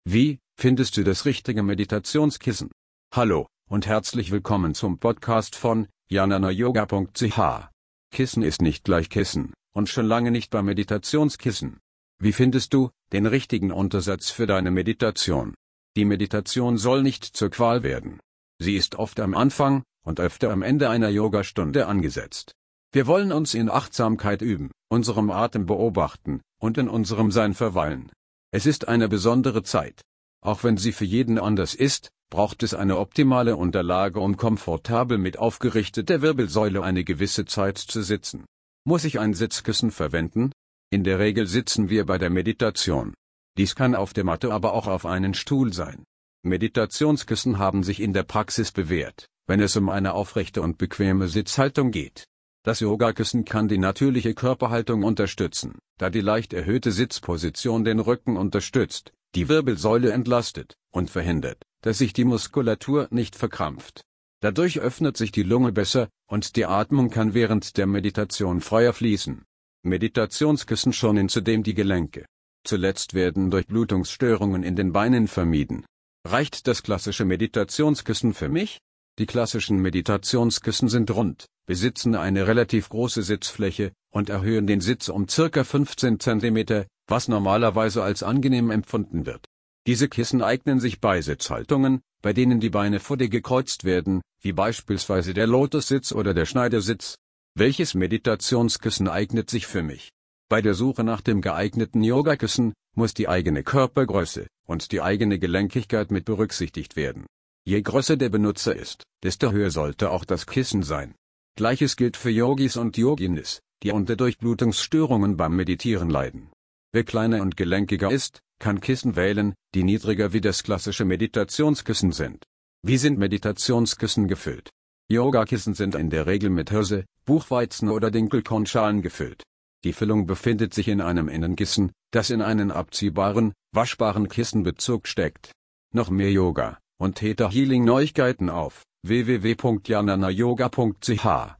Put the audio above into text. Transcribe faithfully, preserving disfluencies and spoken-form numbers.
Wie findest du das richtige Meditationskissen? Hallo und herzlich willkommen zum Podcast von jnana yoga punkt c h. Kissen ist nicht gleich Kissen und schon lange nicht beim Meditationskissen. Wie findest du den richtigen Untersatz für deine Meditation? Die Meditation soll nicht zur Qual werden. Sie ist oft am Anfang und öfter am Ende einer Yogastunde angesetzt. Wir wollen uns in Achtsamkeit üben, unserem Atem beobachten und in unserem Sein verweilen. Es ist eine besondere Zeit. Auch wenn sie für jeden anders ist, braucht es eine optimale Unterlage, um komfortabel mit aufgerichteter Wirbelsäule eine gewisse Zeit zu sitzen. Muss ich ein Sitzkissen verwenden? In der Regel sitzen wir bei der Meditation. Dies kann auf der Matte, aber auch auf einen Stuhl sein. Meditationskissen haben sich in der Praxis bewährt, wenn es um eine aufrechte und bequeme Sitzhaltung geht. Das Yogakissen kann die natürliche Körperhaltung unterstützen, da die leicht erhöhte Sitzposition den Rücken unterstützt, die Wirbelsäule entlastet und verhindert, dass sich die Muskulatur nicht verkrampft. Dadurch öffnet sich die Lunge besser und die Atmung kann während der Meditation freier fließen. Meditationskissen schonen zudem die Gelenke. Zuletzt werden Durchblutungsstörungen in den Beinen vermieden. Reicht das klassische Meditationskissen für mich? Die klassischen Meditationskissen sind rund, besitzen eine relativ große Sitzfläche und erhöhen den Sitz um ca. fünfzehn Zentimeter, was normalerweise als angenehm empfunden wird. Diese Kissen eignen sich bei Sitzhaltungen, bei denen die Beine vor dir gekreuzt werden, wie beispielsweise der Lotussitz oder der Schneidersitz. Welches Meditationskissen eignet sich für mich? Bei der Suche nach dem geeigneten Yogakissen muss die eigene Körpergröße und die eigene Gelenkigkeit mit berücksichtigt werden. Je größer der Benutzer ist, desto höher sollte auch das Kissen sein. Gleiches gilt für Yogis und Yoginis, die unter Durchblutungsstörungen beim Meditieren leiden. Wer kleiner und gelenkiger ist, kann Kissen wählen, die niedriger wie das klassische Meditationskissen sind. Wie sind Meditationskissen gefüllt? Yogakissen sind in der Regel mit Hirse, Buchweizen oder Dinkelkornschalen gefüllt. Die Füllung befindet sich in einem Innenkissen, das in einen abziehbaren, waschbaren Kissenbezug steckt. Noch mehr Yoga und Theta Healing Neuigkeiten auf w w w punkt jnana yoga punkt c h.